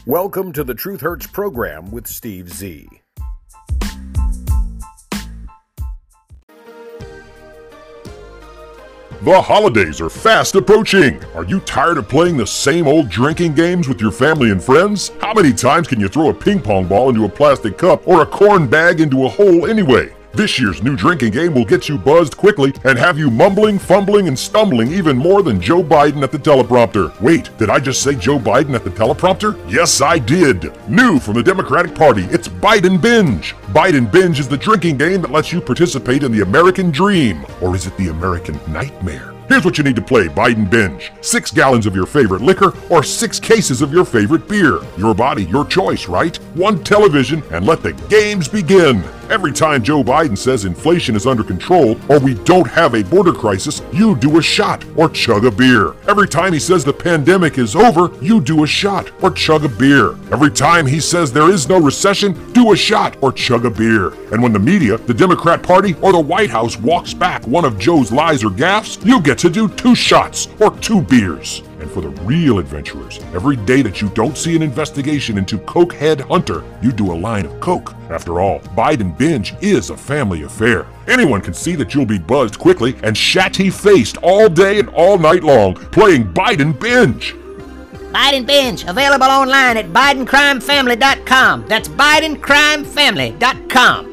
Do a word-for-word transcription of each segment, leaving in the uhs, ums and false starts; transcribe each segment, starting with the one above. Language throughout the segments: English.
Welcome to the Truth Hurts program with Steve Z. The holidays are fast approaching. Are you tired of playing the same old drinking games with your family and friends? How many times can you throw a ping pong ball into a plastic cup or a corn bag into a hole anyway? This year's new drinking game will get you buzzed quickly and have you mumbling, fumbling, and stumbling even more than Joe Biden at the teleprompter. Wait, did I just say Joe Biden at the teleprompter? Yes, I did. New from the Democratic Party, it's Biden Binge. Biden Binge is the drinking game that lets you participate in the American dream. Or is it the American nightmare? Here's what you need to play Biden Binge. Six gallons of your favorite liquor or six cases of your favorite beer. Your body, your choice, right? One television and let the games begin. Every time Joe Biden says inflation is under control or we don't have a border crisis, you do a shot or chug a beer. Every time he says the pandemic is over, you do a shot or chug a beer. Every time he says there is no recession, do a shot or chug a beer. And when the media, the Democrat Party, or the White House walks back one of Joe's lies or gaffes, you get to do two shots or two beers. And for the real adventurers, every day that you don't see an investigation into Cokehead Hunter, you do a line of Coke. After all, Biden Binge is a family affair. Anyone can see that you'll be buzzed quickly and shatty-faced all day and all night long playing Biden Binge. Biden Binge, available online at Biden Crime Family dot com. That's Biden Crime Family dot com.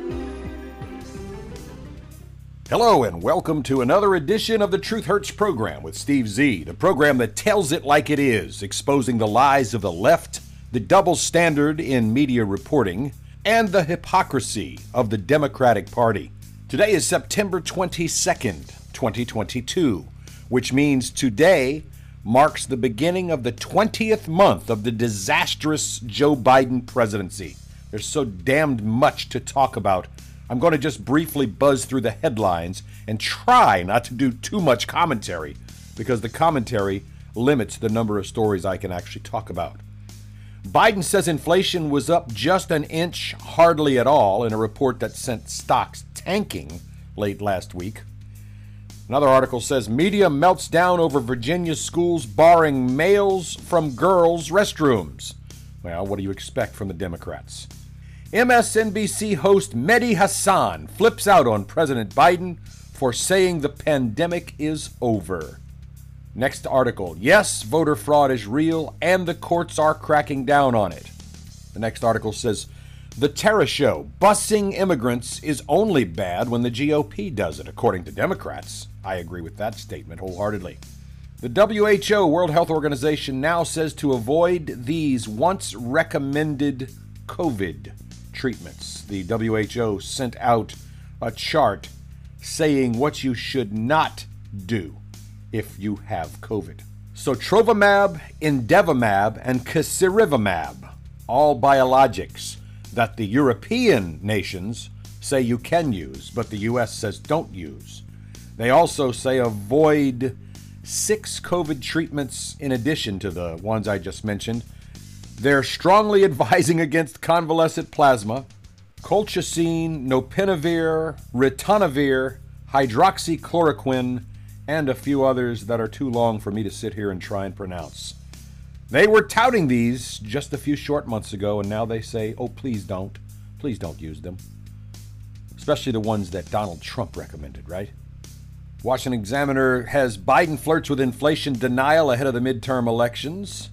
Hello and welcome to another edition of the Truth Hurts program with Steve Z, the program that tells it like it is, exposing the lies of the left, the double standard in media reporting, and the hypocrisy of the Democratic Party. Today is September twenty-second, twenty twenty-two, which means today marks the beginning of the twentieth month of the disastrous Joe Biden presidency. There's so damned much to talk about. I'm going to just briefly buzz through the headlines and try not to do too much commentary because the commentary limits the number of stories I can actually talk about. Biden says inflation was up just an inch, hardly at all, in a report that sent stocks tanking late last week. Another article says media melts down over Virginia schools barring males from girls' restrooms. Well, what do you expect from the Democrats? M S N B C host Mehdi Hasan flips out on President Biden for saying the pandemic is over. Next article, yes, voter fraud is real and the courts are cracking down on it. The next article says, the terror show, busing immigrants is only bad when the G O P does it, according to Democrats. I agree with that statement wholeheartedly. The W H O, World Health Organization, now says to avoid these once recommended COVID treatments. The W H O sent out a chart saying what you should not do if you have COVID. So Trovimab, Indevimab, and Casirivimab, all biologics that the European nations say you can use, but the U S says don't use. They also say avoid six COVID treatments in addition to the ones I just mentioned. They're strongly advising against convalescent plasma, colchicine, nopinavir, ritonavir, hydroxychloroquine, and a few others that are too long for me to sit here and try and pronounce. They were touting these just a few short months ago, and now they say, oh, please don't. Please don't use them. Especially the ones that Donald Trump recommended, right? Washington Examiner has Biden flirts with inflation denial ahead of the midterm elections.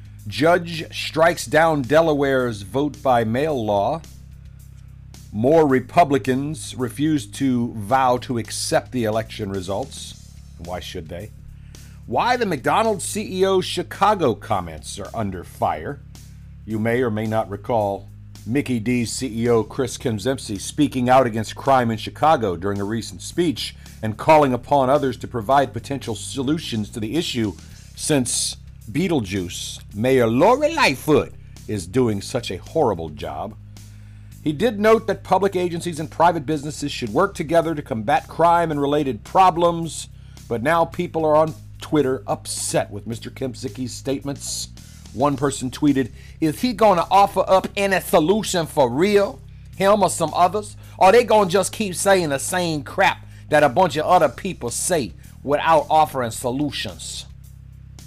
Judge strikes down Delaware's vote by mail law. More Republicans refuse to vow to accept the election results. Why should they? Why the McDonald's C E O's Chicago comments are under fire. You may or may not recall Mickey D's C E O Chris Kempczinski speaking out against crime in Chicago during a recent speech and calling upon others to provide potential solutions to the issue since Beetlejuice, Mayor Lori Lightfoot, is doing such a horrible job. He did note that public agencies and private businesses should work together to combat crime and related problems, but now people are on Twitter upset with Mister Kempczinski's statements. One person tweeted, is he going to offer up any solution for real? Him or some others? Or are they going to just keep saying the same crap that a bunch of other people say without offering solutions?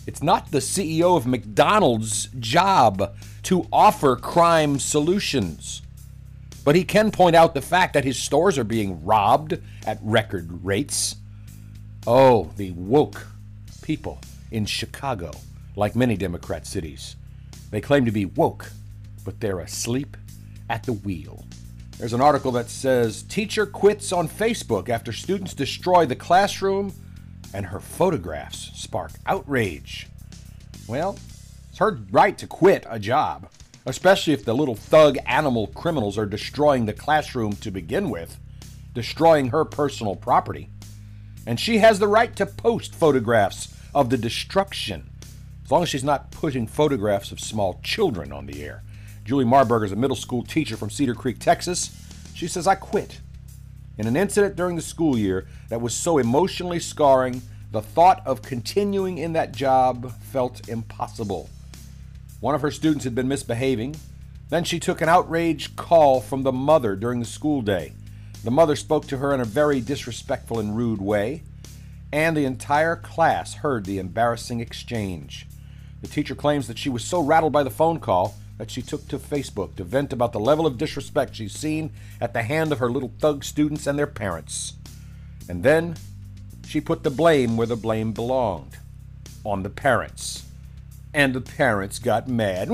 It's not the C E O of McDonald's job to offer crime solutions. But he can point out the fact that his stores are being robbed at record rates. Oh, the woke people in Chicago, like many Democrat cities. They claim to be woke, but they're asleep at the wheel. There's an article that says, teacher quits on Facebook after students destroy the classroom and her photographs spark outrage. Well, it's her right to quit a job, especially if the little thug animal criminals are destroying the classroom to begin with, destroying her personal property. And she has the right to post photographs of the destruction, as long as she's not putting photographs of small children on the air. Julie Marburger is a middle school teacher from Cedar Creek, Texas. She says, I quit in an incident during the school year that was so emotionally scarring, the thought of continuing in that job felt impossible. One of her students had been misbehaving. Then she took an outraged call from the mother during the school day. The mother spoke to her in a very disrespectful and rude way, and the entire class heard the embarrassing exchange. The teacher claims that she was so rattled by the phone call that she took to Facebook to vent about the level of disrespect she's seen at the hand of her little thug students and their parents. And then she put the blame where the blame belonged, on the parents. And the parents got mad.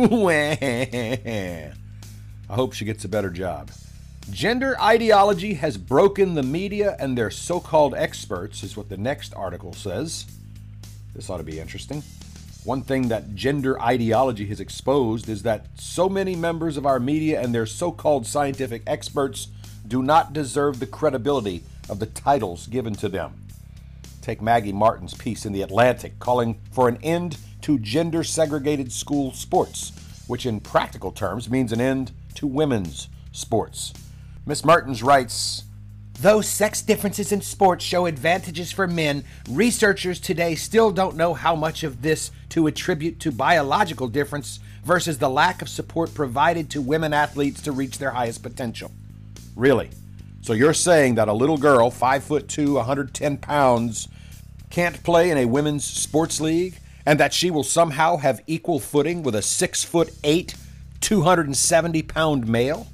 I hope she gets a better job. Gender ideology has broken the media and their so-called experts, is what the next article says. This ought to be interesting. One thing that gender ideology has exposed is that so many members of our media and their so-called scientific experts do not deserve the credibility of the titles given to them. Take Maggie Martin's piece in The Atlantic calling for an end to gender-segregated school sports, which in practical terms means an end to women's sports. Miss Martins writes, though sex differences in sports show advantages for men, researchers today still don't know how much of this to attribute to biological difference versus the lack of support provided to women athletes to reach their highest potential. Really? So you're saying that a little girl, five foot two, one hundred ten pounds, can't play in a women's sports league, and that she will somehow have equal footing with a six foot eight, two hundred seventy pound male?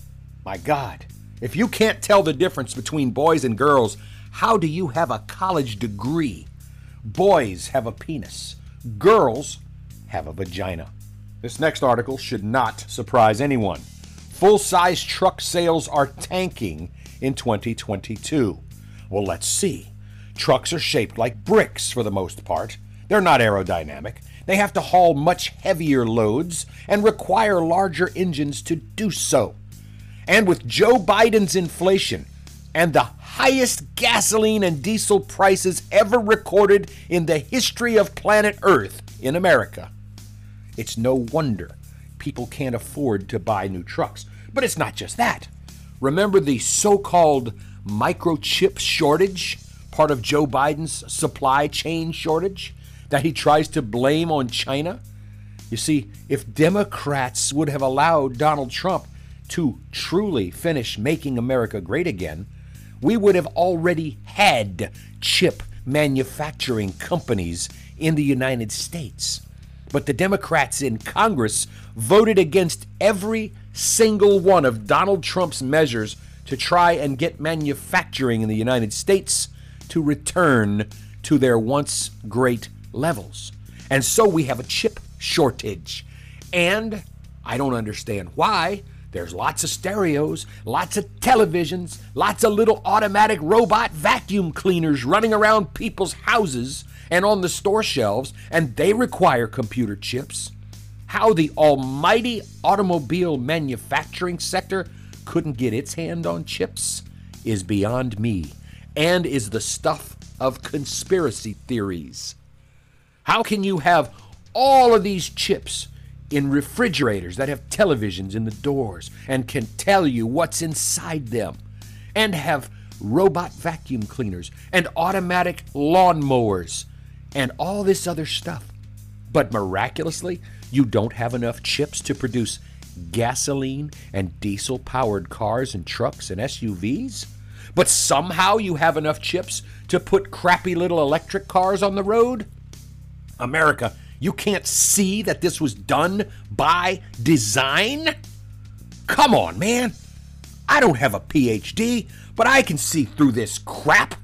My God, if you can't tell the difference between boys and girls, how do you have a college degree? Boys have a penis. Girls have a vagina. This next article should not surprise anyone. Full-size truck sales are tanking in twenty twenty-two. Well, let's see. Trucks are shaped like bricks for the most part. They're not aerodynamic. They have to haul much heavier loads and require larger engines to do so. And with Joe Biden's inflation and the highest gasoline and diesel prices ever recorded in the history of planet Earth in America, it's no wonder people can't afford to buy new trucks. But it's not just that. Remember the so-called microchip shortage, part of Joe Biden's supply chain shortage that he tries to blame on China? You see, if Democrats would have allowed Donald Trump to truly finish making America great again, we would have already had chip manufacturing companies in the United States. But the Democrats in Congress voted against every single one of Donald Trump's measures to try and get manufacturing in the United States to return to their once great levels. And so we have a chip shortage. And I don't understand why. There's lots of stereos, lots of televisions, lots of little automatic robot vacuum cleaners running around people's houses and on the store shelves, and they require computer chips. How the almighty automobile manufacturing sector couldn't get its hand on chips is beyond me, and is the stuff of conspiracy theories. How can you have all of these chips in refrigerators that have televisions in the doors and can tell you what's inside them, and have robot vacuum cleaners and automatic lawnmowers and all this other stuff, but miraculously you don't have enough chips to produce gasoline and diesel-powered cars and trucks and S U Vs? But somehow you have enough chips to put crappy little electric cars on the road? America, you can't see that this was done by design? Come on, man. I don't have a P H D, but I can see through this crap.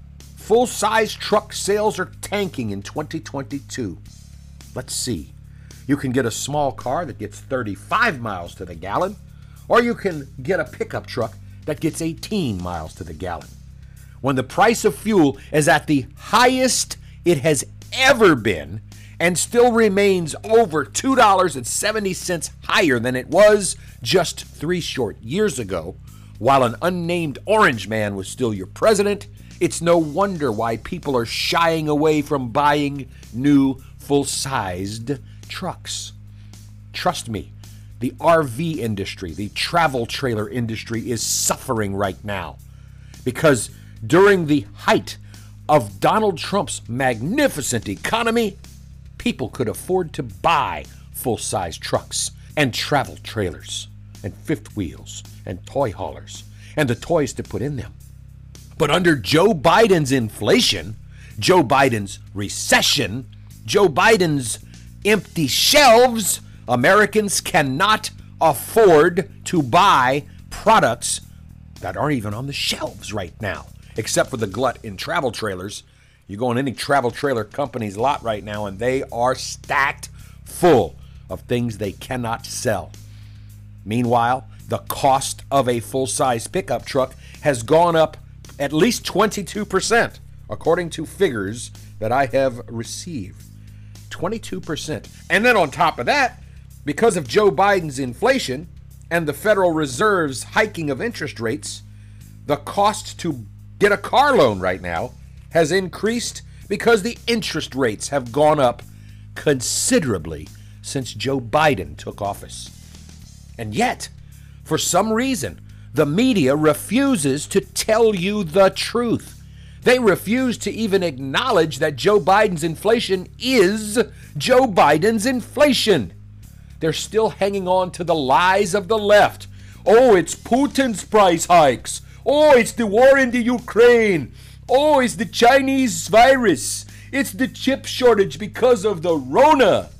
Full-size truck sales are tanking in twenty twenty-two. Let's see. You can get a small car that gets thirty-five miles to the gallon, or you can get a pickup truck that gets eighteen miles to the gallon. When the price of fuel is at the highest it has ever been and still remains over two dollars and seventy cents higher than it was just three short years ago, while an unnamed orange man was still your president, it's no wonder why people are shying away from buying new full-sized trucks. Trust me, the R V industry, the travel trailer industry is suffering right now because during the height of Donald Trump's magnificent economy, people could afford to buy full-size trucks and travel trailers and fifth wheels and toy haulers and the toys to put in them. But under Joe Biden's inflation, Joe Biden's recession, Joe Biden's empty shelves, Americans cannot afford to buy products that aren't even on the shelves right now, except for the glut in travel trailers. You go on any travel trailer company's lot right now, and they are stacked full of things they cannot sell. Meanwhile, the cost of a full-size pickup truck has gone up at least twenty-two percent, according to figures that I have received. twenty-two percent. And then on top of that, because of Joe Biden's inflation and the Federal Reserve's hiking of interest rates, the cost to get a car loan right now has increased because the interest rates have gone up considerably since Joe Biden took office. And yet, for some reason, the media refuses to tell you the truth. They refuse to even acknowledge that Joe Biden's inflation is Joe Biden's inflation. They're still hanging on to the lies of the left. Oh, it's Putin's price hikes. Oh, it's the war in the Ukraine. Oh, it's the Chinese virus. It's the chip shortage because of the Rona.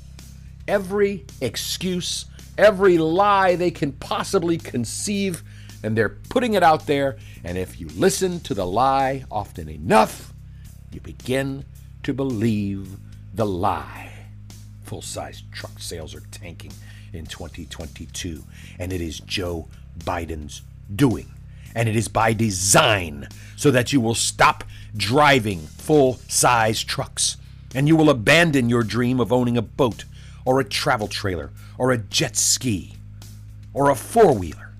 Every excuse, every lie they can possibly conceive, and they're putting it out there. And if you listen to the lie often enough, you begin to believe the lie. Full-size truck sales are tanking in twenty twenty-two, and it is Joe Biden's doing. And it is by design, so that you will stop driving full-size trucks, and you will abandon your dream of owning a boat, or a travel trailer, or a jet ski, or a four-wheeler.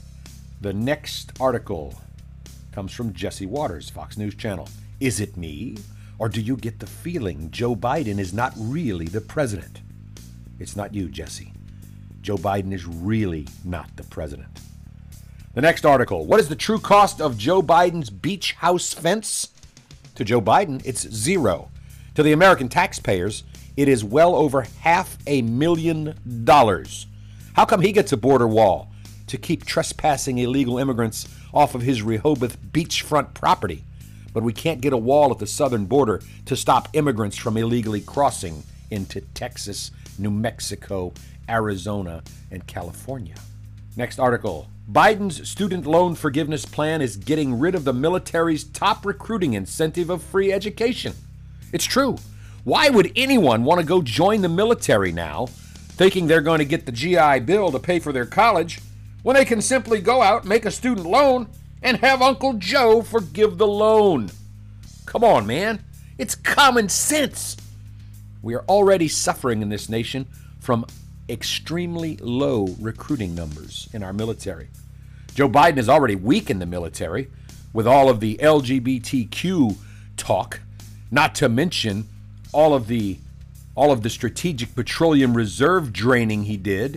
The next article comes from Jesse Waters, Fox News Channel. Is it me, or do you get the feeling Joe Biden is not really the president? It's not you, Jesse. Joe Biden is really not the president. The next article, what is the true cost of Joe Biden's beach house fence? To Joe Biden, it's zero. To the American taxpayers, it is well over half a million dollars. How come he gets a border wall to keep trespassing illegal immigrants off of his Rehoboth beachfront property, but we can't get a wall at the southern border to stop immigrants from illegally crossing into Texas, New Mexico, Arizona, and California? Next article. Biden's student loan forgiveness plan is getting rid of the military's top recruiting incentive of free education. It's true. Why would anyone want to go join the military now, thinking they're going to get the G I Bill to pay for their college, when they can simply go out, make a student loan, and have Uncle Joe forgive the loan? Come on, man. It's common sense. We are already suffering in this nation from extremely low recruiting numbers in our military. Joe Biden has already weakened the military with all of the L G B T Q talk, not to mention all of the all of the strategic petroleum reserve draining he did.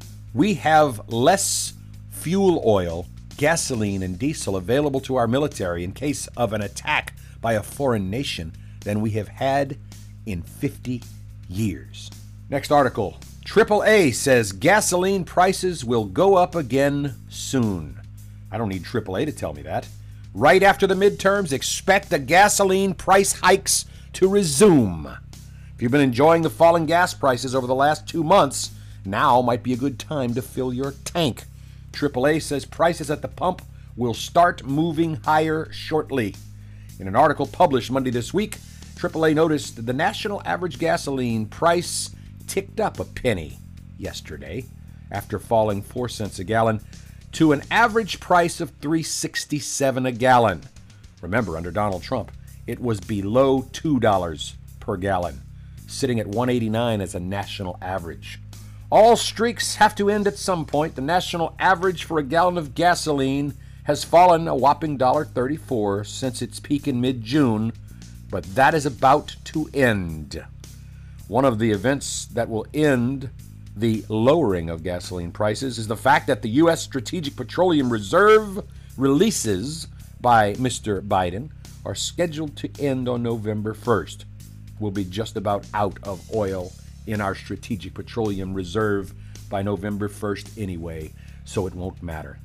We have less fuel oil, gasoline, and diesel available to our military in case of an attack by a foreign nation than we have had in fifty years. Next article. triple A says gasoline prices will go up again soon. I don't need triple A to tell me that. Right after the midterms, expect the gasoline price hikes to resume. If you've been enjoying the falling gas prices over the last two months, now might be a good time to fill your tank. triple A says prices at the pump will start moving higher shortly. In an article published Monday this week, triple A noticed that the national average gasoline price ticked up a penny yesterday after falling four cents a gallon to an average price of three dollars and sixty-seven cents a gallon. Remember, under Donald Trump, it was below two dollars per gallon, sitting at one dollar and eighty-nine cents as a national average. All streaks have to end at some point. The national average for a gallon of gasoline has fallen a whopping one dollar and thirty-four cents since its peak in mid-June, but that is about to end. One of the events that will end the lowering of gasoline prices is the fact that the U S Strategic Petroleum Reserve releases by Mister Biden are scheduled to end on November first. We'll be just about out of oil in our Strategic Petroleum Reserve by November first anyway, so it won't matter.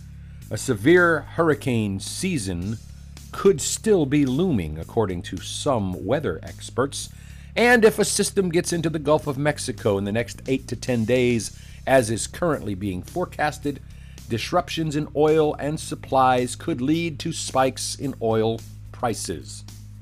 A severe hurricane season could still be looming, according to some weather experts. And if a system gets into the Gulf of Mexico in the next eight to ten days, as is currently being forecasted, disruptions in oil and supplies could lead to spikes in oil prices.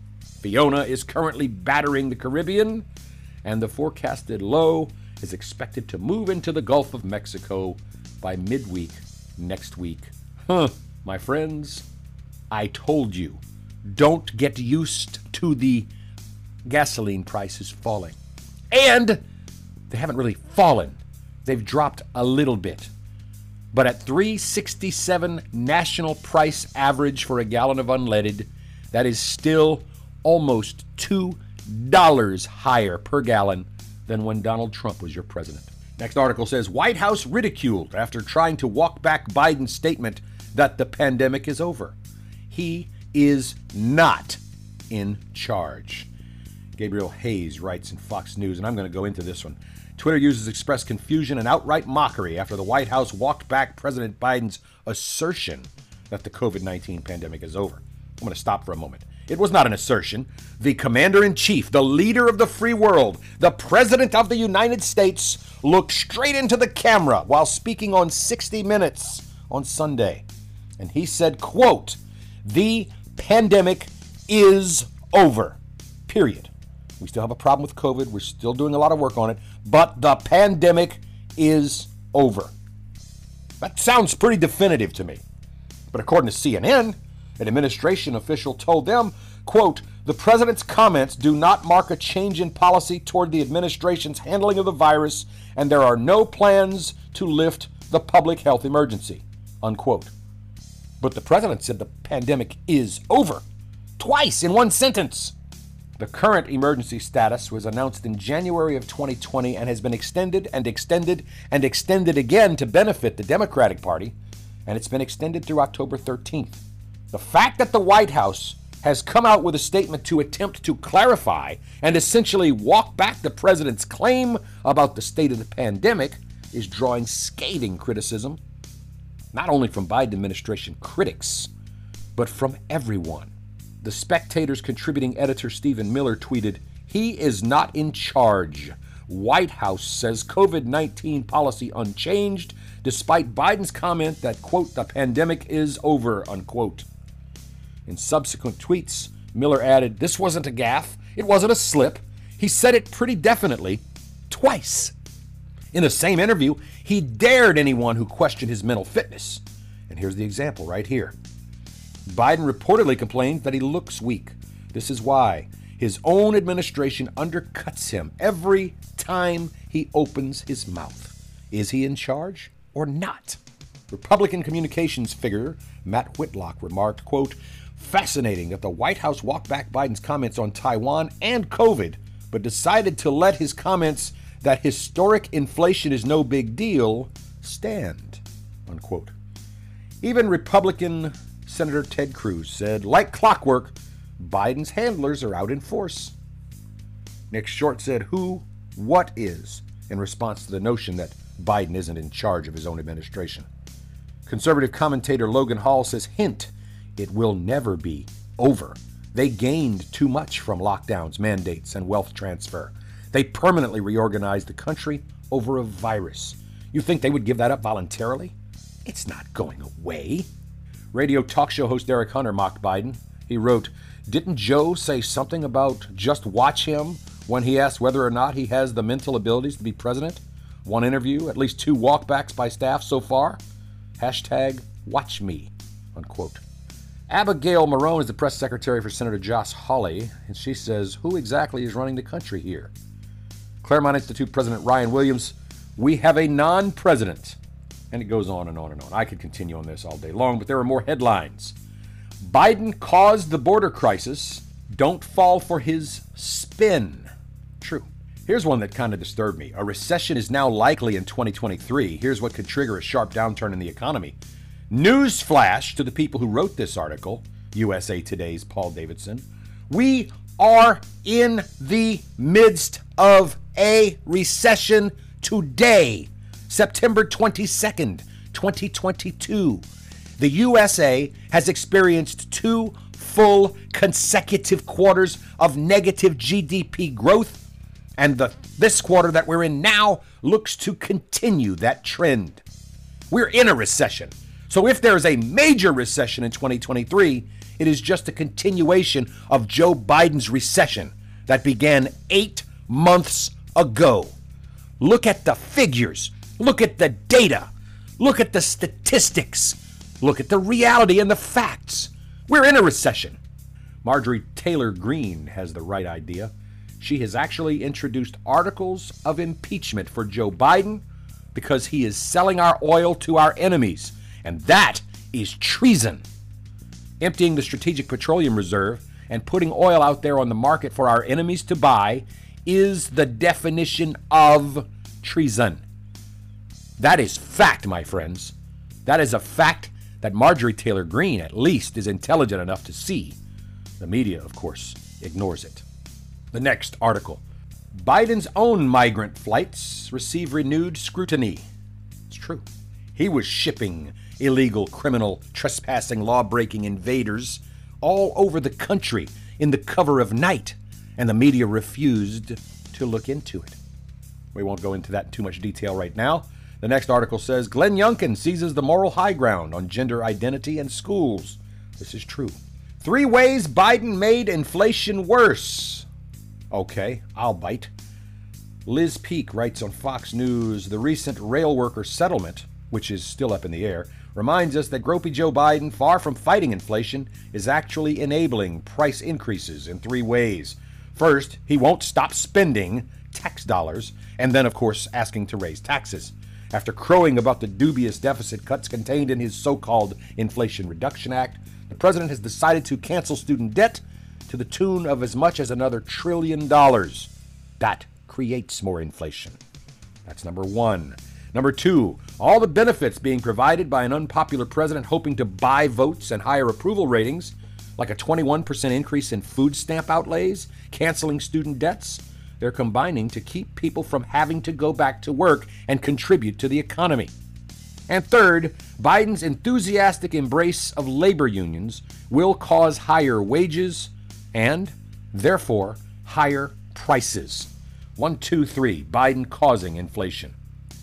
Fiona is currently battering the Caribbean, and the forecasted low is expected to move into the Gulf of Mexico by midweek next week. Huh, my friends, I told you, don't get used to the gasoline prices falling. And they haven't really fallen. They've dropped a little bit. But at three dollars and sixty-seven cents national price average for a gallon of unleaded, that is still almost two dollars higher per gallon than when Donald Trump was your president. Next article says, White House ridiculed after trying to walk back Biden's statement that the pandemic is over. He is not in charge. Gabriel Hayes writes in Fox News, and I'm going to go into this one. Twitter users expressed confusion and outright mockery after the White House walked back President Biden's assertion that the covid nineteen pandemic is over. I'm going to stop for a moment. It was not an assertion. The commander-in-chief, the leader of the free world, the president of the United States, looked straight into the camera while speaking on sixty minutes on Sunday. And he said, quote, "The pandemic is over, period. We still have a problem with COVID. We're still doing a lot of work on it, but the pandemic is over." That sounds pretty definitive to me. But according to C N N, an administration official told them, quote, "The president's comments do not mark a change in policy toward the administration's handling of the virus, and there are no plans to lift the public health emergency," unquote. But the president said the pandemic is over, twice in one sentence. The current emergency status was announced in January of twenty twenty and has been extended and extended and extended again to benefit the Democratic Party, and it's been extended through October thirteenth. The fact that the White House has come out with a statement to attempt to clarify and essentially walk back the president's claim about the state of the pandemic is drawing scathing criticism, not only from Biden administration critics, but from everyone. The Spectator's contributing editor Stephen Miller tweeted, "He is not in charge. White House says covid nineteen policy unchanged, despite Biden's comment that, quote, the pandemic is over, unquote." In subsequent tweets, Miller added, "This wasn't a gaffe. It wasn't a slip. He said it pretty definitely, twice." In the same interview, he dared anyone who questioned his mental fitness. And here's the example right here. Biden reportedly complained that he looks weak. This is why his own administration undercuts him every time he opens his mouth. Is he in charge or not? Republican communications figure Matt Whitlock remarked, quote, "Fascinating that the White House walked back Biden's comments on Taiwan and COVID, but decided to let his comments that historic inflation is no big deal stand," unquote. Even Republican Senator Ted Cruz said, like clockwork, Biden's handlers are out in force. Nick Short said, "Who, what is?" in response to the notion that Biden isn't in charge of his own administration. Conservative commentator Logan Hall says, "Hint, it will never be over. They gained too much from lockdowns, mandates, and wealth transfer. They permanently reorganized the country over a virus. You think they would give that up voluntarily? It's not going away. Radio talk show host Derek Hunter mocked Biden. He wrote, "Didn't Joe say something about just watch him when he asked whether or not he has the mental abilities to be president? One interview, at least two walkbacks by staff so far. Hashtag watch me," unquote. Abigail Marone is the press secretary for Senator Josh Hawley, and she says, who exactly is running the country here? Claremont Institute President Ryan Williams, "We have a non-president." And it goes on and on and on. I could continue on this all day long, but there are more headlines. Biden caused the border crisis. Don't fall for his spin. True. Here's one that kind of disturbed me. A recession is now likely in twenty twenty-three. Here's what could trigger a sharp downturn in the economy. Newsflash to the people who wrote this article, U S A Today's Paul Davidson. We are in the midst of a recession today, September twenty-second, twenty twenty-two. The U S A has experienced two full consecutive quarters of negative G D P growth, and the, this quarter that we're in now looks to continue that trend. We're in a recession. So if there is a major recession in twenty twenty-three, it is just a continuation of Joe Biden's recession that began eight months ago. Look at the figures. Look at the data. Look at the statistics. Look at the reality and the facts. We're in a recession. Marjorie Taylor Greene has the right idea. She has actually introduced articles of impeachment for Joe Biden because he is selling our oil to our enemies. And that is treason. Emptying the Strategic Petroleum Reserve and putting oil out there on the market for our enemies to buy is the definition of treason. That is fact, my friends. That is a fact that Marjorie Taylor Greene, at least, is intelligent enough to see. The media, of course, ignores it. The next article. Biden's own migrant flights receive renewed scrutiny. It's true. He was shipping illegal, criminal, trespassing, law-breaking invaders all over the country in the cover of night, and the media refused to look into it. We won't go into that in too much detail right now. The next article says, Glenn Youngkin seizes the moral high ground on gender identity and schools. This is true. Three ways Biden made inflation worse. Okay, I'll bite. Liz Peek writes on Fox News, the recent rail worker settlement, which is still up in the air, reminds us that gropey Joe Biden, far from fighting inflation, is actually enabling price increases in three ways. First, he won't stop spending tax dollars, and then, of course, asking to raise taxes. After crowing about the dubious deficit cuts contained in his so-called Inflation Reduction Act, the president has decided to cancel student debt to the tune of as much as another trillion dollars. That creates more inflation. That's number one. Number two, all the benefits being provided by an unpopular president hoping to buy votes and higher approval ratings, like a twenty-one percent increase in food stamp outlays, canceling student debts, they're combining to keep people from having to go back to work and contribute to the economy. And third, Biden's enthusiastic embrace of labor unions will cause higher wages and, therefore, higher prices. One, two, three, Biden causing inflation.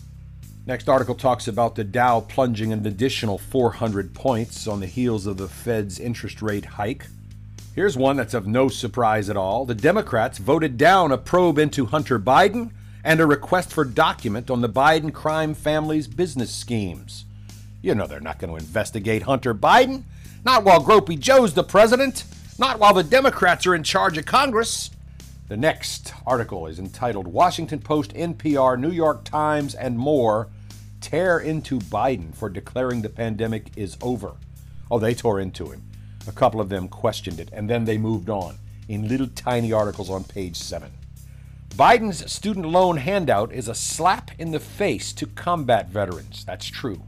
Next article talks about the Dow plunging an additional four hundred points on the heels of the Fed's interest rate hike. Here's one that's of no surprise at all. The Democrats voted down a probe into Hunter Biden and a request for document on the Biden crime family's business schemes. You know they're not going to investigate Hunter Biden. Not while Gropey Joe's the president. Not while the Democrats are in charge of Congress. The next article is entitled Washington Post, N P R, New York Times, and more tear into Biden for declaring the pandemic is over. Oh, they tore into him. A couple of them questioned it, and then they moved on in little tiny articles on page seven. Biden's student loan handout is a slap in the face to combat veterans. That's true.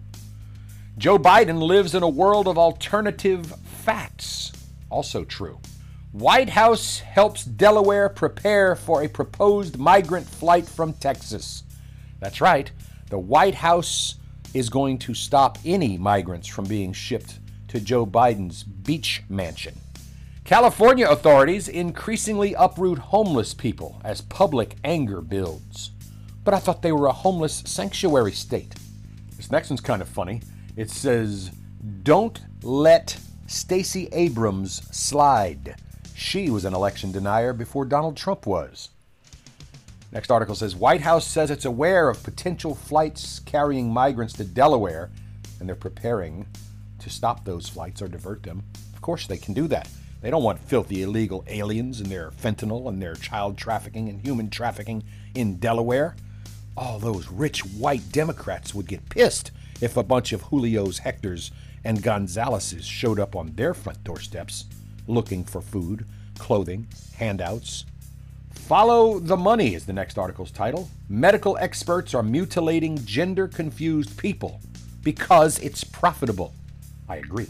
Joe Biden lives in a world of alternative facts. Also true. White House helps Delaware prepare for a proposed migrant flight from Texas. That's right. The White House is going to stop any migrants from being shipped to Joe Biden's beach mansion. California authorities increasingly uproot homeless people as public anger builds. But I thought they were a homeless sanctuary state. This next one's kind of funny. It says, don't let Stacey Abrams slide. She was an election denier before Donald Trump was. Next article says, White House says it's aware of potential flights carrying migrants to Delaware, and they're preparing to stop those flights or divert them. Of course they can do that. They don't want filthy illegal aliens and their fentanyl and their child trafficking and human trafficking in Delaware. All those rich white Democrats would get pissed if a bunch of Julios, Hectors, and Gonzaleses showed up on their front doorsteps looking for food, clothing, handouts. Follow the money is the next article's title. Medical experts are mutilating gender-confused people because it's profitable. I agree.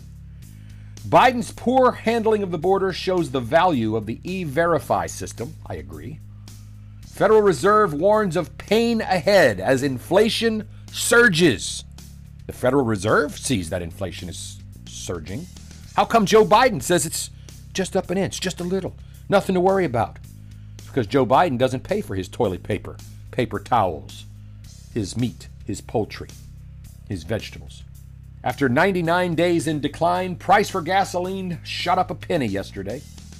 Biden's poor handling of the border shows the value of the E-Verify system. I agree. Federal Reserve warns of pain ahead as inflation surges. The Federal Reserve sees that inflation is surging. How come Joe Biden says it's just up an inch, just a little, nothing to worry about? It's because Joe Biden doesn't pay for his toilet paper, paper towels, his meat, his poultry, his vegetables. After ninety-nine days in decline, price for gasoline shot up a penny yesterday.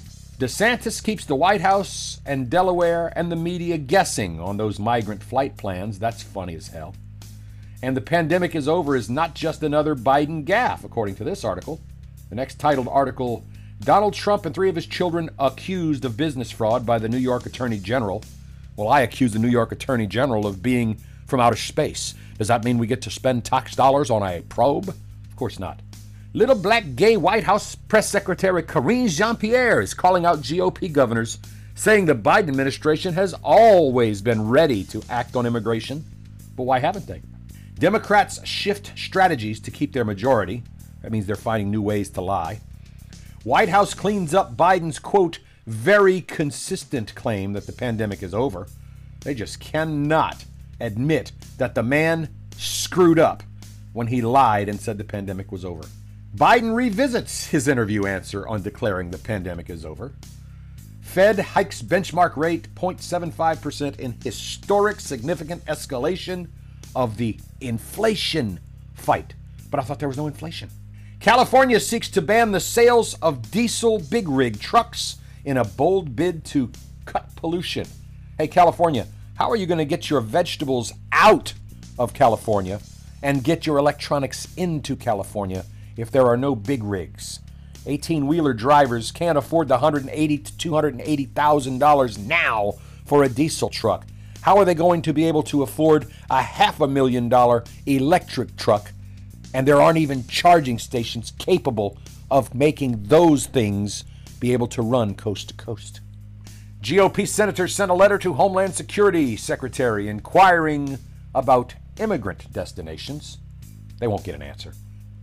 DeSantis keeps the White House and Delaware and the media guessing on those migrant flight plans. That's funny as hell. And the pandemic is over is not just another Biden gaffe, according to this article. The next titled article, Donald Trump and three of his children accused of business fraud by the New York Attorney General. Well, I accuse the New York Attorney General of being from outer space. Does that mean we get to spend tax dollars on a probe? Of course not. Little black gay White House Press Secretary Karine Jean-Pierre is calling out G O P governors, saying the Biden administration has always been ready to act on immigration. But why haven't they? Democrats shift strategies to keep their majority. That means they're finding new ways to lie. White House cleans up Biden's, quote, very consistent claim that the pandemic is over. They just cannot admit that the man screwed up when he lied and said the pandemic was over. Biden revisits his interview answer on declaring the pandemic is over. Fed hikes benchmark rate zero point seven five percent in historic significant escalation of the inflation fight. But I thought there was no inflation. California seeks to ban the sales of diesel big rig trucks in a bold bid to cut pollution. Hey, California, how are you going to get your vegetables out of California and get your electronics into California if there are no big rigs? eighteen-wheeler drivers can't afford the one hundred eighty thousand to two hundred eighty thousand dollars now for a diesel truck. How are they going to be able to afford a half a million dollar electric truck? And there aren't even charging stations capable of making those things be able to run coast to coast. G O P senators sent a letter to Homeland Security Secretary inquiring about immigrant destinations. They won't get an answer.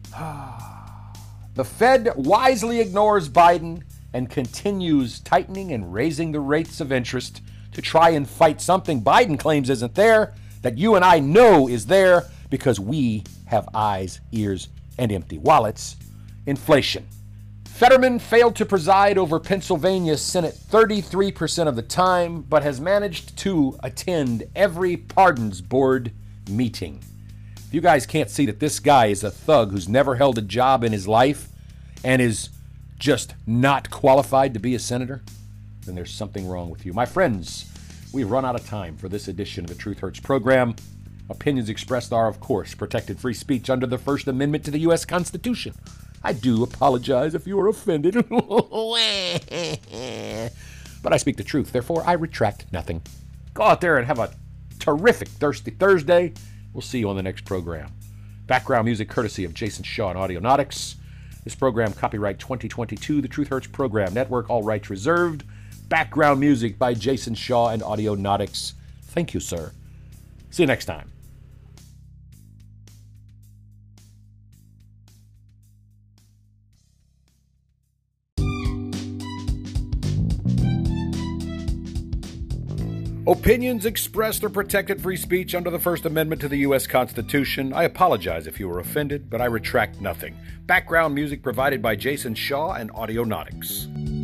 The Fed wisely ignores Biden and continues tightening and raising the rates of interest to try and fight something Biden claims isn't there, that you and I know is there because we have eyes, ears, and empty wallets. Inflation. Fetterman failed to preside over Pennsylvania Senate thirty-three percent of the time, but has managed to attend every pardons board meeting. If you guys can't see that this guy is a thug who's never held a job in his life and is just not qualified to be a senator, then there's something wrong with you. My friends, we've run out of time for this edition of the Truth Hurts program. Opinions expressed are, of course, protected free speech under the First Amendment to the U S Constitution. I do apologize if you are offended. But I speak the truth, therefore I retract nothing. Go out there and have a terrific Thirsty Thursday. We'll see you on the next program. Background music courtesy of Jason Shaw and Audionautics. This program copyright twenty twenty-two, the Truth Hurts Program Network, all rights reserved. Background music by Jason Shaw and Audionautics. Thank you, sir. See you next time. Opinions expressed are protected free speech under the First Amendment to the U S Constitution. I apologize if you were offended, but I retract nothing. Background music provided by Jason Shaw and Audionautics.